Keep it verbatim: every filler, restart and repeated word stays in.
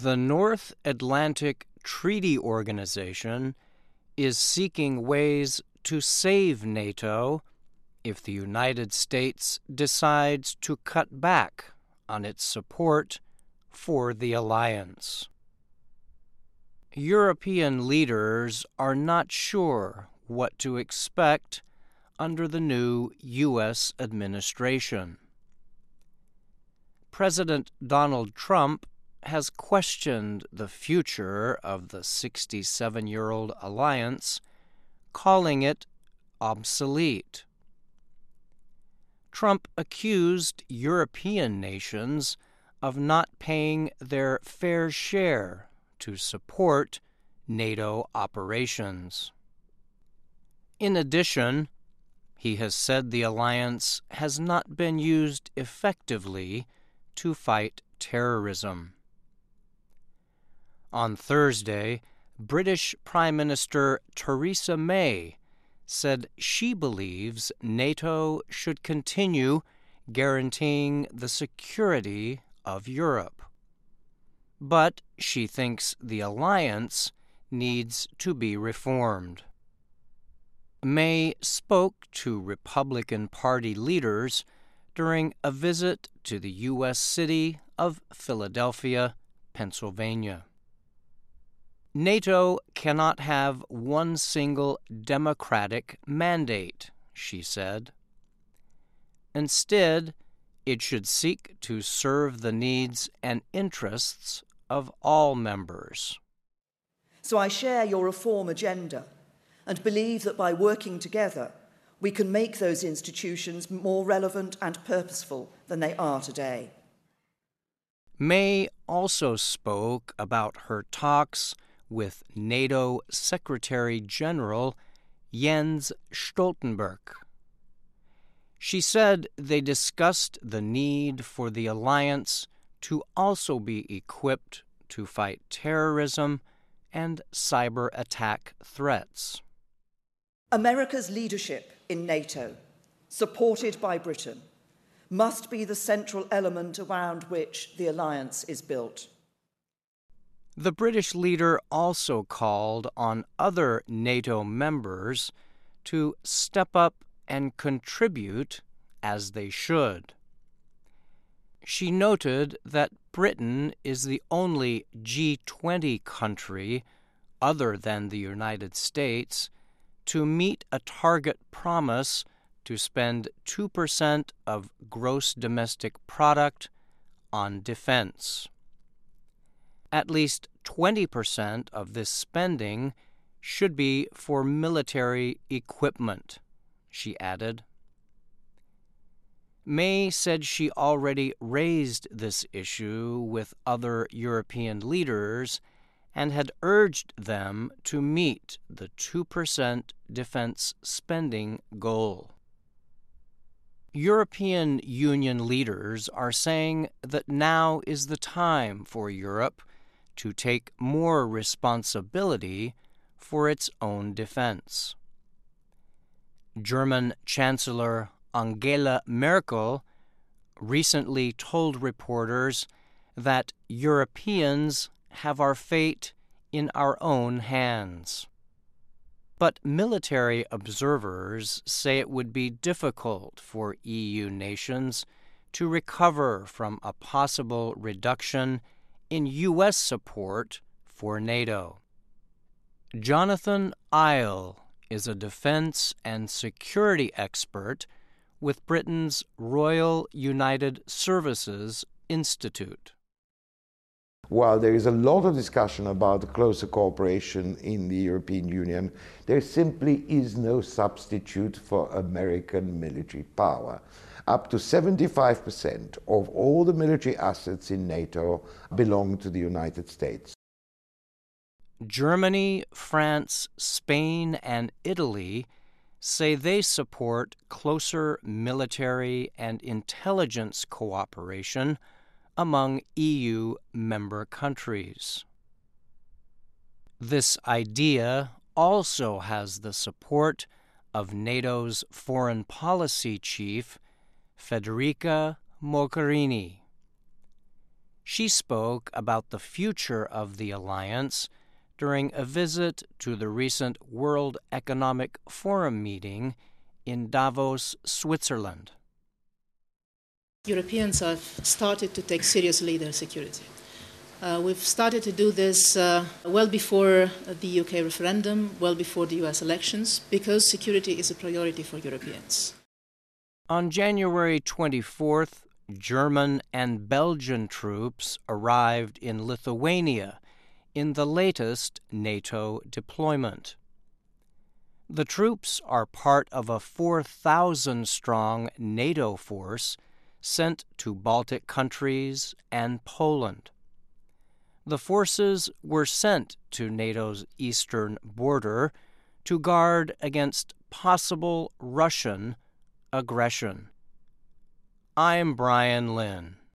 The North Atlantic Treaty Organization is seeking ways to save NATO if the United States decides to cut back on its support for the alliance. European leaders are not sure what to expect under the new U S administration. President Donald Trump has questioned the future of the sixty-seven-year-old alliance, calling it obsolete. Trump accused European nations of not paying their fair share to support NATO operations. In addition, he has said the alliance has not been used effectively to fight terrorism. On Thursday, British Prime Minister Theresa May said she believes NATO should continue guaranteeing the security of Europe. But she thinks the alliance needs to be reformed. May spoke to Republican Party leaders during a visit to the U S city of Philadelphia, Pennsylvania. NATO cannot have one single democratic mandate, she said. Instead, it should seek to serve the needs and interests of all members. So I share your reform agenda and believe that by working together, we can make those institutions more relevant and purposeful than they are today. May also spoke about her talks with NATO Secretary General Jens Stoltenberg. She said they discussed the need for the alliance to also be equipped to fight terrorism and cyber attack threats. America's leadership in NATO, supported by Britain, must be the central element around which the alliance is built. The British leader also called on other NATO members to step up and contribute as they should. She noted that Britain is the only G twenty country, other than the United States, to meet a target promise to spend two percent of gross domestic product on defense. At least twenty percent of this spending should be for military equipment, she added. May said she already raised this issue with other European leaders and had urged them to meet the two percent defense spending goal. European Union leaders are saying that now is the time for Europe to take more responsibility for its own defense. German Chancellor Angela Merkel recently told reporters that Europeans have our fate in our own hands. But military observers say it would be difficult for E U nations to recover from a possible reduction in U S support for NATO. Jonathan Eyal is a defense and security expert with Britain's Royal United Services Institute. While there is a lot of discussion about closer cooperation in the European Union, there simply is no substitute for American military power. Up to seventy-five percent of all the military assets in NATO belong to the United States. Germany, France, Spain, and Italy say they support closer military and intelligence cooperation among E U member countries. This idea also has the support of NATO's foreign policy chief, Federica Mogherini. She spoke about the future of the alliance during a visit to the recent World Economic Forum meeting in Davos, Switzerland. Europeans have started to take seriously their security. Uh, we've started to do this uh, well before the U K referendum, well before the U S elections, because security is a priority for Europeans. On January twenty-fourth, German and Belgian troops arrived in Lithuania in the latest NATO deployment. The troops are part of a four thousand strong NATO force sent to Baltic countries and Poland. The forces were sent to NATO's eastern border to guard against possible Russian aggression. I'm Brian Lynn.